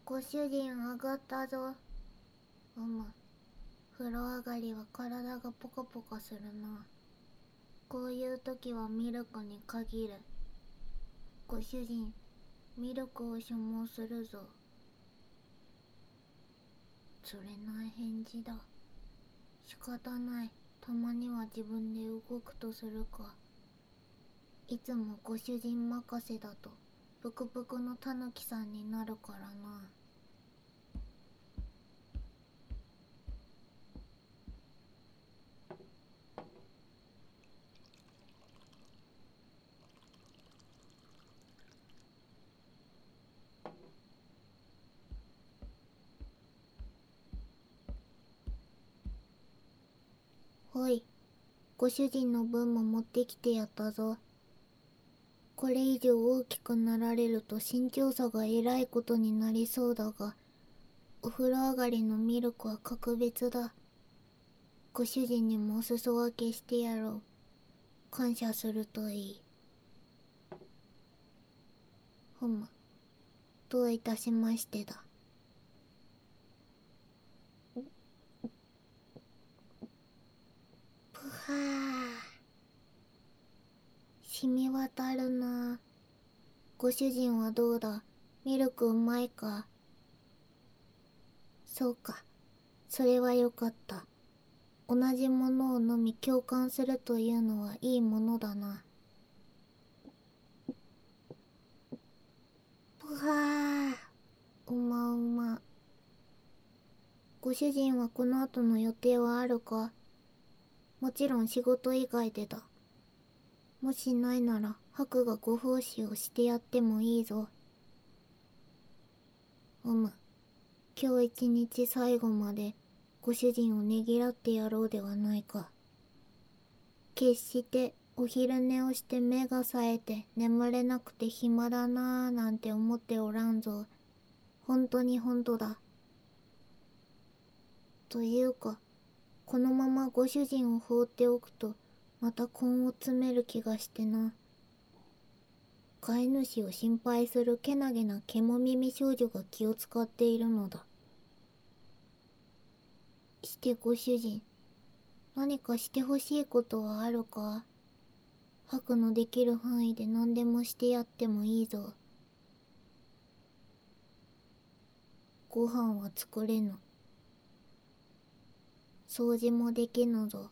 ご主人上がったぞ。風呂上がりは体がポカポカするな。こういう時はミルクに限る。ご主人、ミルクを所望するぞ。釣れない返事だ。仕方ない。たまには自分で動くとするか。いつもご主人任せだとブクブクのタヌキさんになるからな。ほい、ご主人の分も持ってきてやったぞ。これ以上大きくなられると身長差がえらいことになりそうだが、お風呂上がりのミルクは格別だ。ご主人にもお裾分けしてやろう。感謝するといい。どういたしましてだ。ぷはー。染み渡るな。ご主人はどうだ。ミルクうまいか。そうか。それはよかった。同じものを飲み共感するというのはいいものだな。ぷはー。うまうま。ご主人はこの後の予定はあるか？もちろん仕事以外でだ。もしないならハクがご奉仕をしてやってもいいぞ。今日一日最後までご主人をねぎらってやろうではないか。決してお昼寝をして目が冴えて眠れなくて暇だなぁなんて思っておらんぞ。本当に本当だ。というか、このままご主人を放っておくとまた根を詰める気がしてな。飼い主を心配するけなげな獣耳少女が気を使っているのだ。してご主人、何かしてほしいことはあるか？ハクのできる範囲で何でもしてやってもいいぞ。ご飯は作れぬ。掃除もできぬぞ。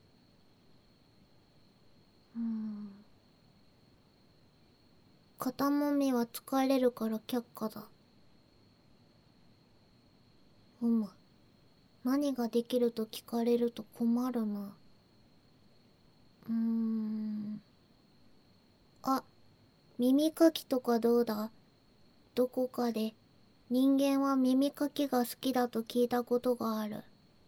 肩もみは疲れるから却下だ。何ができると聞かれると困るな。あ、耳かきとかどうだ？どこかで人間は耳かきが好きだと聞いたことがある。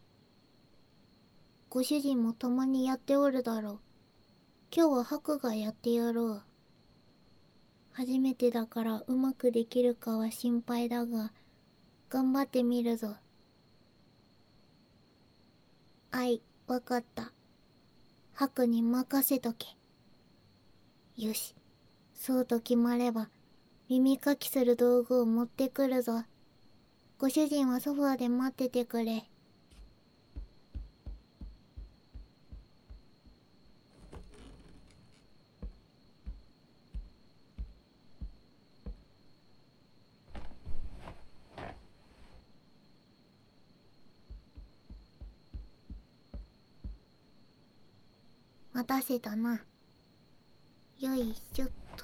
ご主人もたまにやっておるだろう。今日はハクがやってやろう。初めてだからうまくできるかは心配だが、頑張ってみるぞ。わかった。ハクに任せとけ。よし、そうと決まれば、耳かきする道具を持ってくるぞ。ご主人はソファーで待っててくれ。待たせたな。よいしょっと。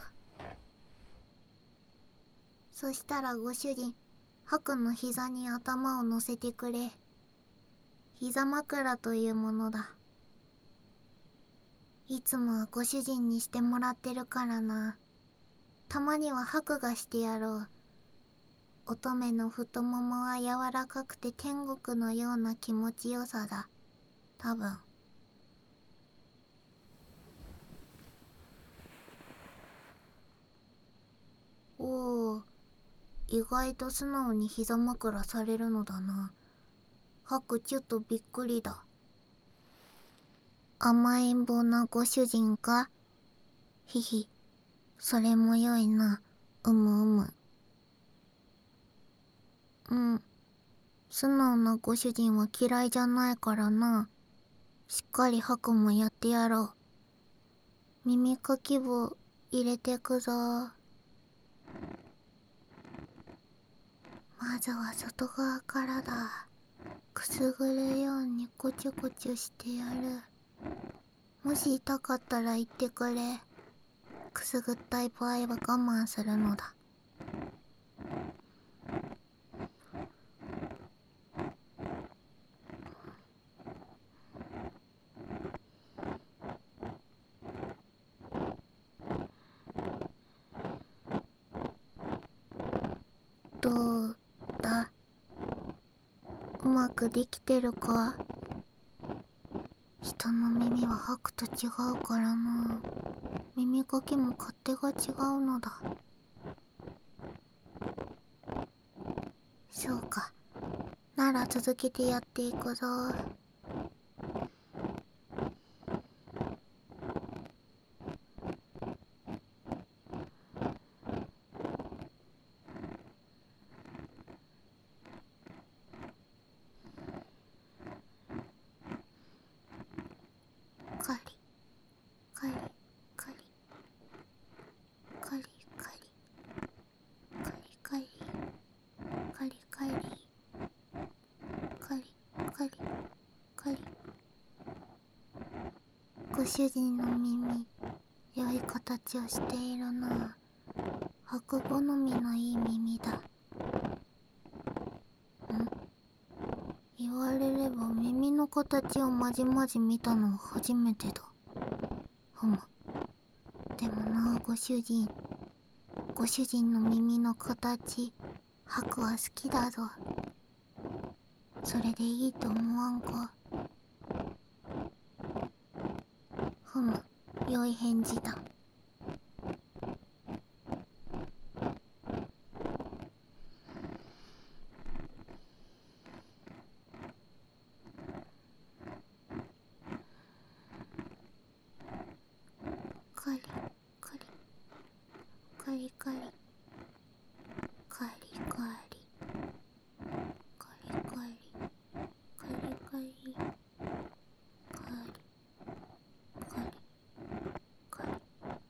そしたらご主人、ハクの膝に頭を乗せてくれ。膝枕というものだ。いつもはご主人にしてもらってるからな。たまにはハクがしてやろう。乙女の太ももは柔らかくて天国のような気持ちよさだ。多分。おお、意外と素直に膝枕されるのだな。ハクちょっとびっくりだ。甘えん坊なご主人か？ひひ、それもよいな。うむうむ。 うん。素直なご主人は嫌いじゃないからな。しっかりハクもやってやろう。耳かき棒入れてくぞ。まずは外側からだ。くすぐるようにコチュコチュしてやる。もし痛かったら言ってくれ。くすぐったい場合は我慢するのだ。どうだ？うまくできてるか？人の耳は吐くと違うからな。耳かきも勝手が違うのだ。そうか。なら続けてやっていくぞ。カリカリカリカリカリカリカリカリカリカリカリカリ。ご主人の耳、良い形をしているな。白好みのいい耳だ。言われれば耳の形をまじまじ見たのは初めてだ。ふむ。でもな、ご主人の耳の形、白は好きだぞ。それでいいと思わんか？ふむ、良い返事だ。カリカリカリカリカリカリカリカリカリカリカリカリカリ。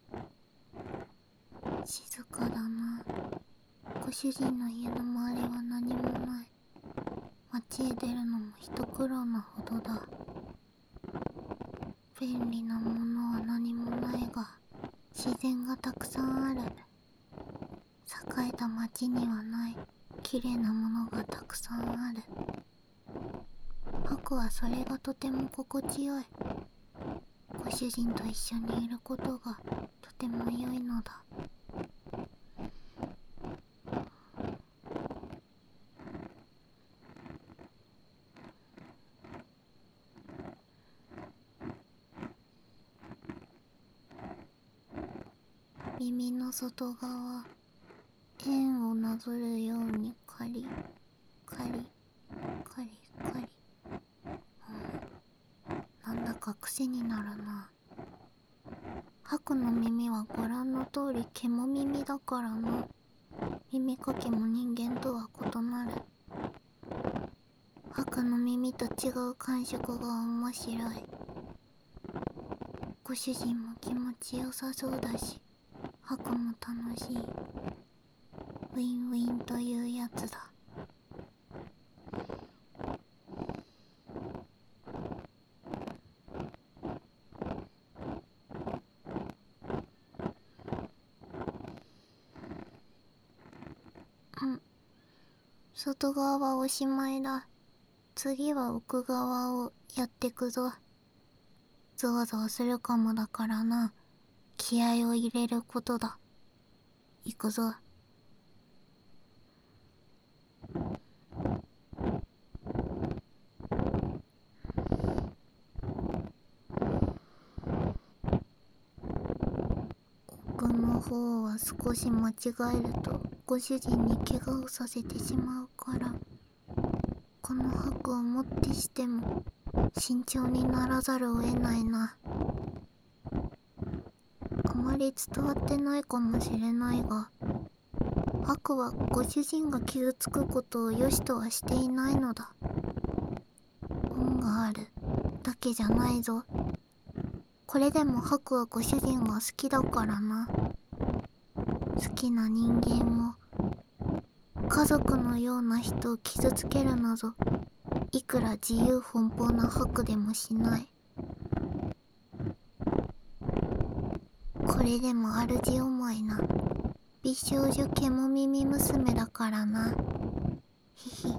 静かだな。ご主人の家の周りは何もない。街へ出るのも一苦労なほどだ。便利なものは何もないが、自然がたくさんある。栄えた街にはない綺麗なものがたくさんある。僕はそれがとても心地よい。ご主人と一緒にいることがとても良いのだ。耳の外側、円をなぞるようにカリカリカリカリ。なんだか癖になるな。ハクの耳はご覧の通り獣耳だからな。耳かきも人間とは異なる。ハクの耳と違う感触が面白い。ご主人も気持ちよさそうだし、ハクも楽しい。ウィンウィンというやつだ。外側はおしまいだ。次は奥側をやってくぞ。ゾワゾワするかもだからな。気合を入れることだ。いくぞ。奥の方は少し間違えるとご主人に怪我をさせてしまうから、この箔をもってしても慎重にならざるを得ないな。あまり伝わってないかもしれないが、 ハクはご主人が傷つくことを良しとはしていないのだ。恩があるだけじゃないぞ。これでもハクはご主人が好きだからな。好きな人間を、家族のような人を傷つけるなぞ、いくら自由奔放なハクでもしない。これでも主思いな美少女ケモ耳娘だからな。ひひ。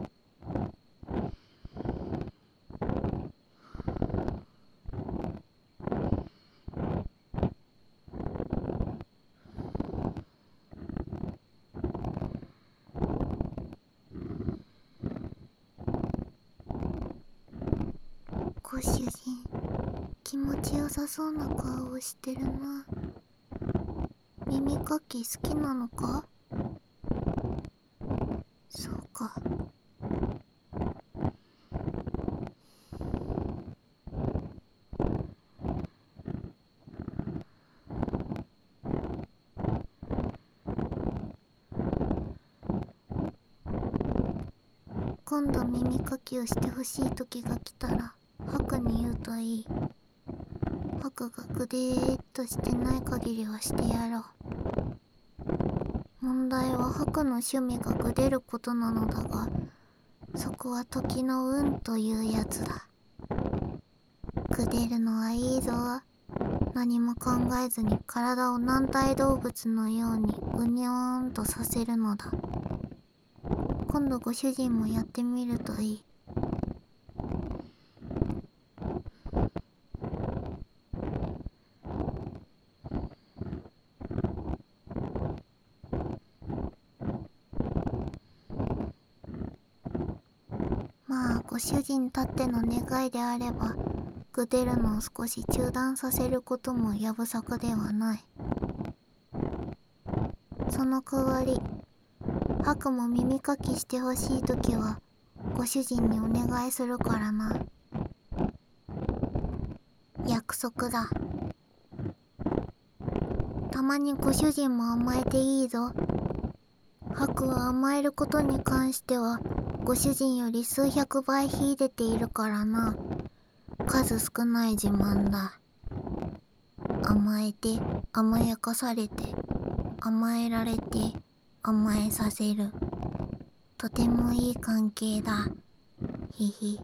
ご主人、気持ちよさそうな顔をしてるな。耳かき好きなのか？そうか。今度耳かきをしてほしい時が来たらハクに言うといい。ハクがグデーっとしてない限りはしてやろう。問題はハクの趣味がグデることなのだが、そこは時の運というやつだ。グデるのはいいぞ。何も考えずに体を軟体動物のようにうにょーんとさせるのだ。今度ご主人もやってみるといい。まあご主人たっての願いであれば、グデるのを少し中断させることもやぶさかではない。その代わり、ハクも耳かきしてほしいときはご主人にお願いするからな。約束だ。たまにご主人も甘えていいぞ。ハクは甘えることに関してはご主人より数百倍秀でているからな。数少ない自慢だ。甘えて甘やかされて甘えられて甘えさせる。とてもいい関係だ。ひひ。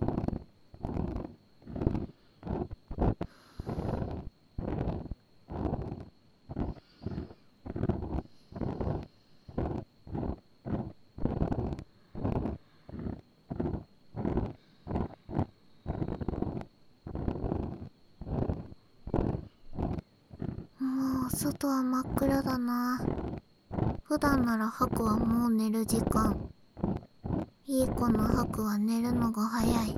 もう外は真っ暗だな。普段ならハクはもう寝る時間。いい子のハクは寝るのが早い。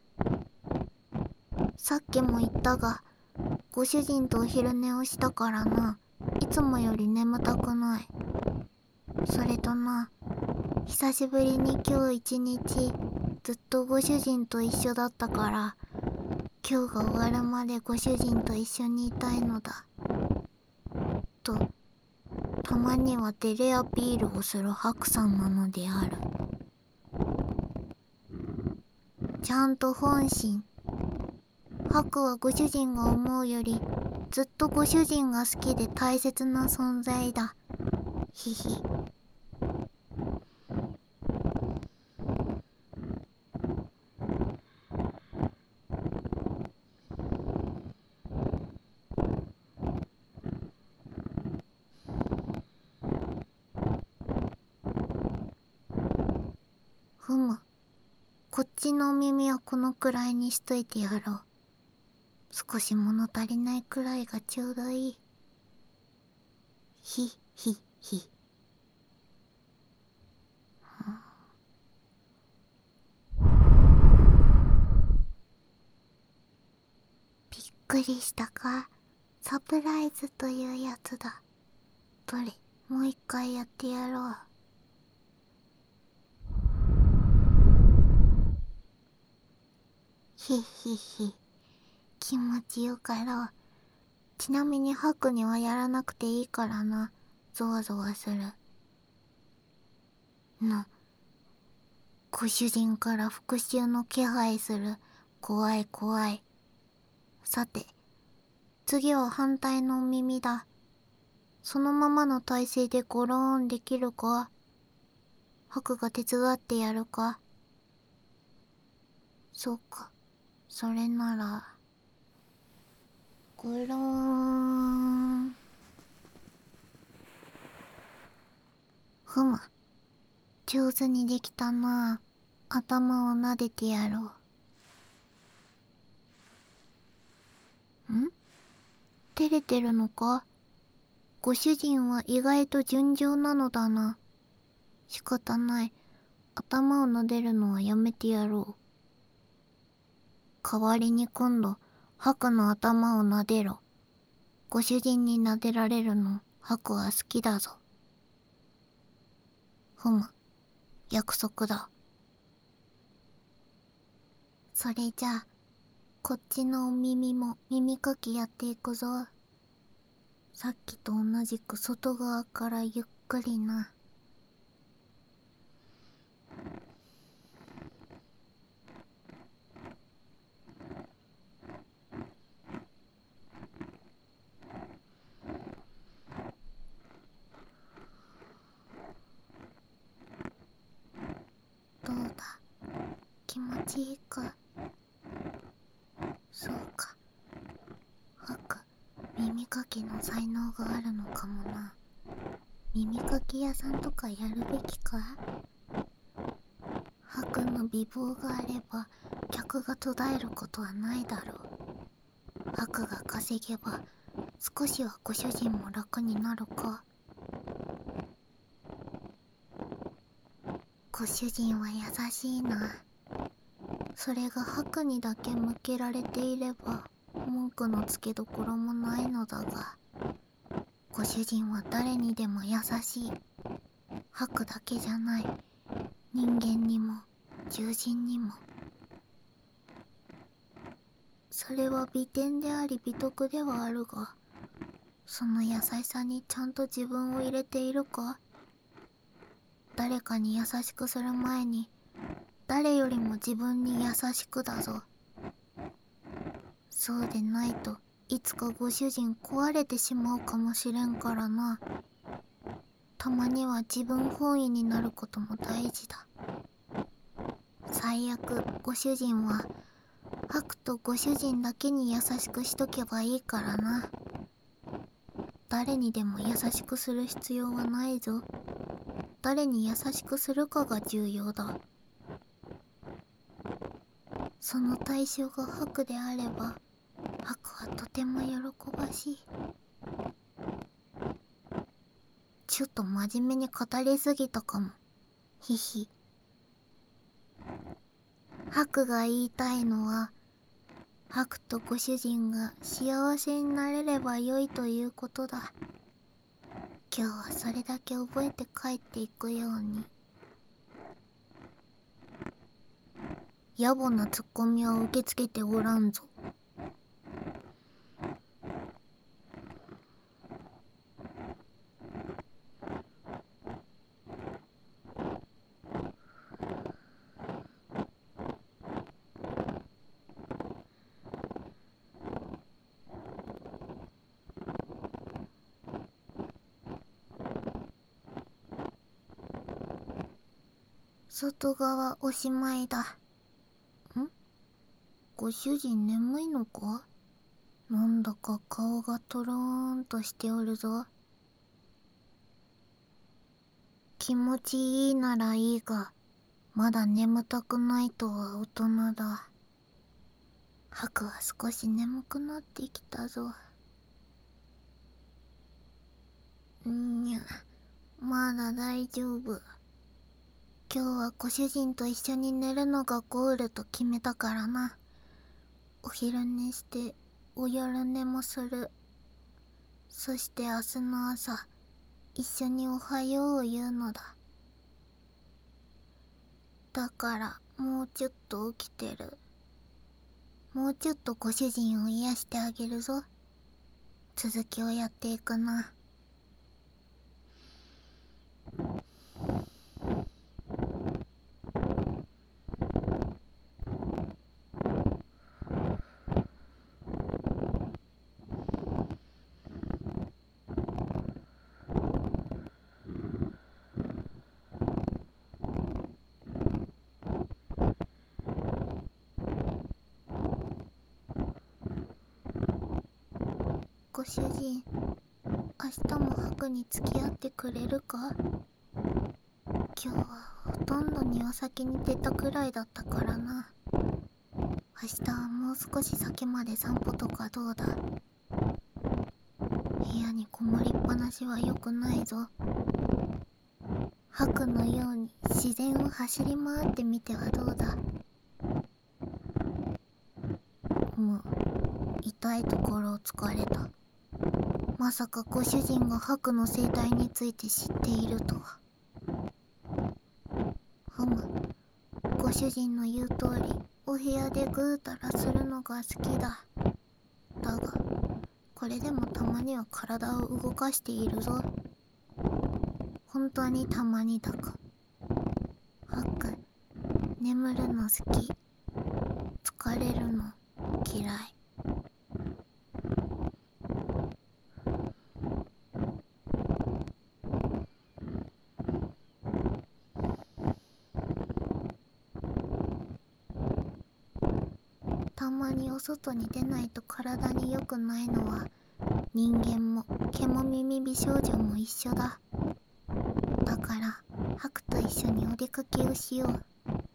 さっきも言ったが、ご主人とお昼寝をしたからな。いつもより眠たくない。それとな、久しぶりに今日一日ずっとご主人と一緒だったから、今日が終わるまでご主人と一緒にいたいのだ。と、たまには照れアピールをするハクさんなのである。ちゃんと本心。ハクはご主人が思うよりずっとご主人が好きで大切な存在だ。ひひ。ふむ。こっちのお耳はこのくらいにしといてやろう。少し物足りないくらいがちょうどいい。ひひひ。びっくりしたか？サプライズというやつだ。どれ、もう一回やってやろう。ひひひ。気持ちよかろう。ちなみにハクにはやらなくていいからな。ゾワゾワする。 ぬ、ご主人から復讐の気配する。怖い怖い。さて、次は反対のお耳だ。そのままの体勢でゴローンできるか？ハクが手伝ってやるか？そうか、それならゴローン。ふむ、上手にできたな。頭を撫でてやろう。照れてるのか？ご主人は意外と純情なのだな。仕方ない。頭を撫でるのはやめてやろう。代わりに今度、ハクの頭を撫でろ。ご主人に撫でられるの、ハクは好きだぞ。ふむ、約束だ。それじゃあ、こっちのお耳も耳かきやっていくぞ。さっきと同じく外側からゆっくりな。どうだ、気持ちいいか？そうか。ハク、耳かきの才能があるのかもな。耳かき屋さんとかやるべきか？ハクの美貌があれば客が途絶えることはないだろう。ハクが稼げば少しはご主人も楽になるか？ご主人は優しいな。それがハクにだけ向けられていれば文句のつけどころもないのだが、ご主人は誰にでも優しい。ハクだけじゃない。人間にも獣人にも。それは美点であり美徳ではあるが、その優しさにちゃんと自分を入れているか？誰かに優しくする前に誰よりも自分に優しくだぞ。そうでないといつかご主人壊れてしまうかもしれんからな。たまには自分本位になることも大事だ。最悪ご主人はハクとご主人だけに優しくしとけばいいからな。誰にでも優しくする必要はないぞ。誰に優しくするかが重要だ。その対象がハクであれば、ハクはとても喜ばしい。ちょっと真面目に語りすぎたかも。ひひ。ハクが言いたいのは、ハクとご主人が幸せになれればよいということだ。今日はそれだけ覚えて帰っていくように。野暮なツッコミは受け付けておらんぞ。外側おしまいだ。ご主人眠いのか？なんだか顔がトローンとしておるぞ。気持ちいいならいいが、まだ眠たくないとは大人だ。ハクは少し眠くなってきたぞ。にゃ、まだ大丈夫。今日はご主人と一緒に寝るのがゴールと決めたからな。お昼寝してお夜寝もする。そして明日の朝、一緒におはようを言うのだ。だからもうちょっと起きてる。もうちょっとご主人を癒してあげるぞ。続きをやっていくな。 ご主人、明日もハクに付き合ってくれるか？今日はほとんど庭先に出たくらいだったからな。明日はもう少し先まで散歩とかどうだ？部屋にこもりっぱなしは良くないぞ。ハクのように自然を走り回ってみてはどうだ？痛いところを突かれた。まさかご主人がハクの生態について知っているとは。ご主人の言う通りお部屋でぐうたらするのが好きだ。だがこれでもたまには体を動かしているぞ。本当にたまにだか。ハク、眠るの好き。疲れるの嫌い。たまにお外に出ないと体に良くないのは人間も毛も耳美少女も一緒だ。だからハクと一緒にお出かけをしよう。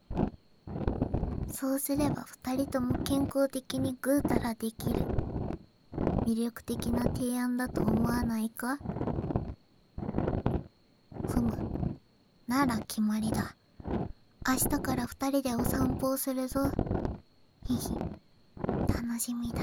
そうすれば二人とも健康的にぐうたらできる。魅力的な提案だと思わないか？なら決まりだ。明日から二人でお散歩をするぞ。ひひ、楽しみだ。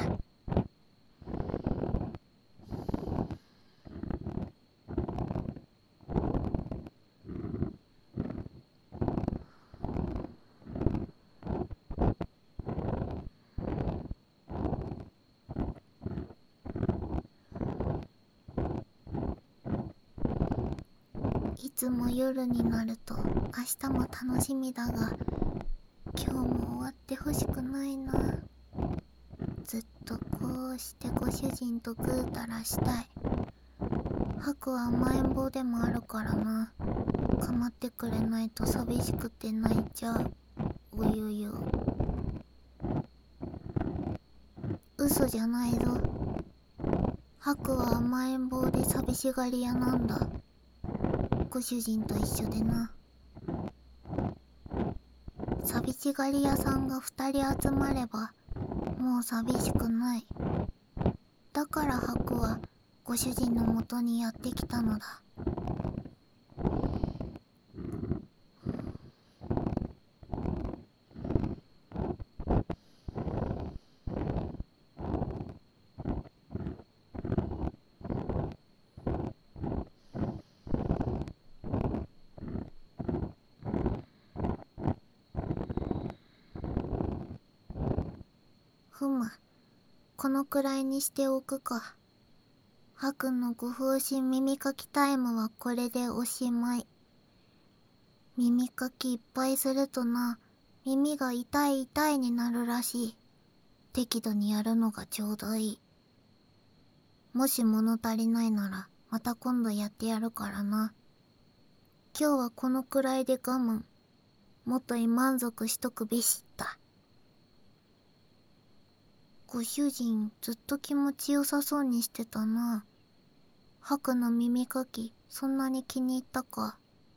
いつも夜になると明日も楽しみだが、今日も終わってほしくないな。ずっとこうしてご主人とぐうたらしたい。ハクは甘えん坊でもあるからな。構ってくれないと寂しくて泣いちゃう。おゆゆ。嘘じゃないぞ。ハクは甘えん坊で寂しがり屋なんだ。ご主人と一緒でな。寂しがり屋さんが2人集まればもう寂しくない。だからハクはご主人のもとにやってきたのだ。このくらいにしておくか。ハクのご奉仕耳かきタイムはこれでおしまい。耳かきいっぱいするとな、耳が痛い痛いになるらしい。適度にやるのがちょうどいい。もし物足りないならまた今度やってやるからな。今日はこのくらいで我慢。元に満足しとくべしった。ご主人ずっと気持ちよさそうにしてたな。ハクの耳かきそんなに気に入ったか？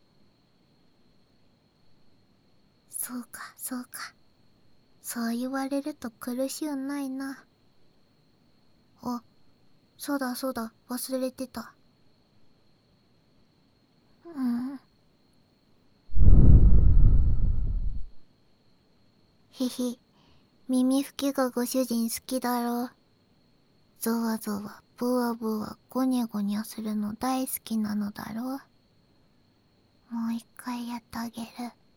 そうかそうか。そう言われると苦しゅうないな。あ、そうだそうだ、忘れてた。ひひ、耳拭きがご主人好きだろう。ゾワゾワ、ブワブワ、ゴニャゴニャするの大好きなのだろう。もう一回やってあげる。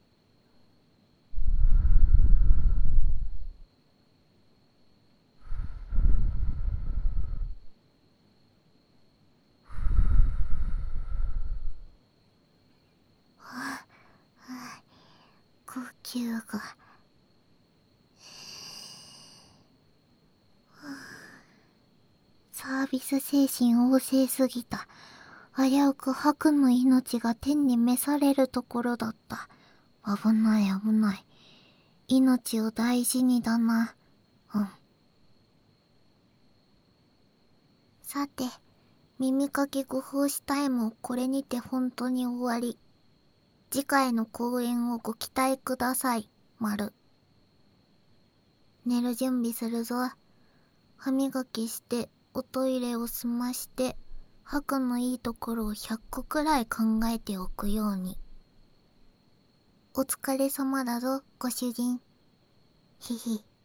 呼吸が。サービス精神旺盛すぎた。危うくハクの命が天に召されるところだった。危ない危ない。命を大事にだな。 さて、耳かきご奉仕タイムをこれにて本当に終わり。次回の公演をご期待ください。寝る準備するぞ。歯磨きして、おトイレを済まして、吐くのいいところを100個くらい考えておくように。お疲れ様だぞ、ご主人。ひひ。